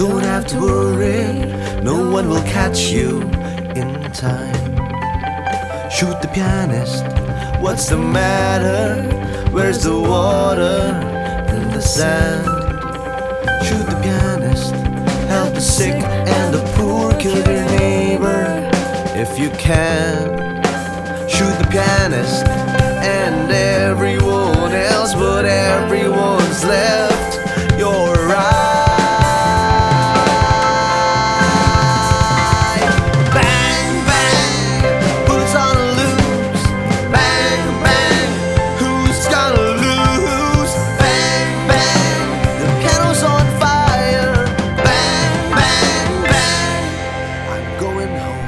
Don't have to worry, no one will catch you in time. Shoot the pianist, what's the matter? Where's the water in the sand? Shoot the pianist, help the sick and the poor, kill your neighbor if you can. Shoot the pianist and everyone else, but everyone's left. You're right. Bang, bang, who's gonna lose? Bang, bang, who's gonna lose? Bang, bang, the piano's on fire. Bang, bang, bang, I'm going home.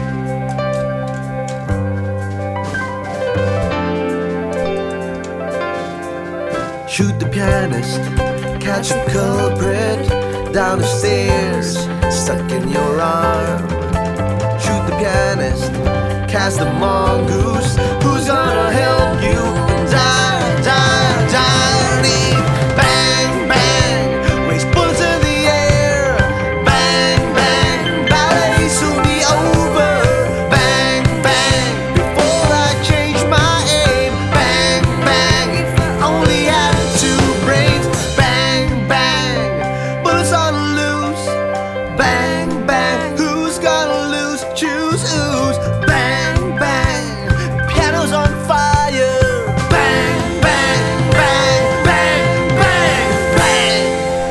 Shoot the pianist, catch a culprit down the stairs, stuck in your arm. Shoot the pianist, cast the mongoose, who's gonna help you? Die, die, die. Bang, bang, raise bullets in the air. Bang, bang, ballet soon be over. Bang, bang, before I change my aim. Bang, bang, only had two brains. Bang, bang, bullets on the loose. Bang, bang, who's gonna lose? Choose who's. Bang, bang, piano's on fire. Bang, bang, bang, bang, bang, bang.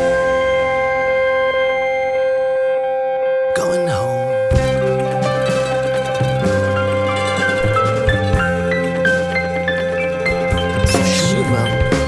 Going home. Shoot 'em up.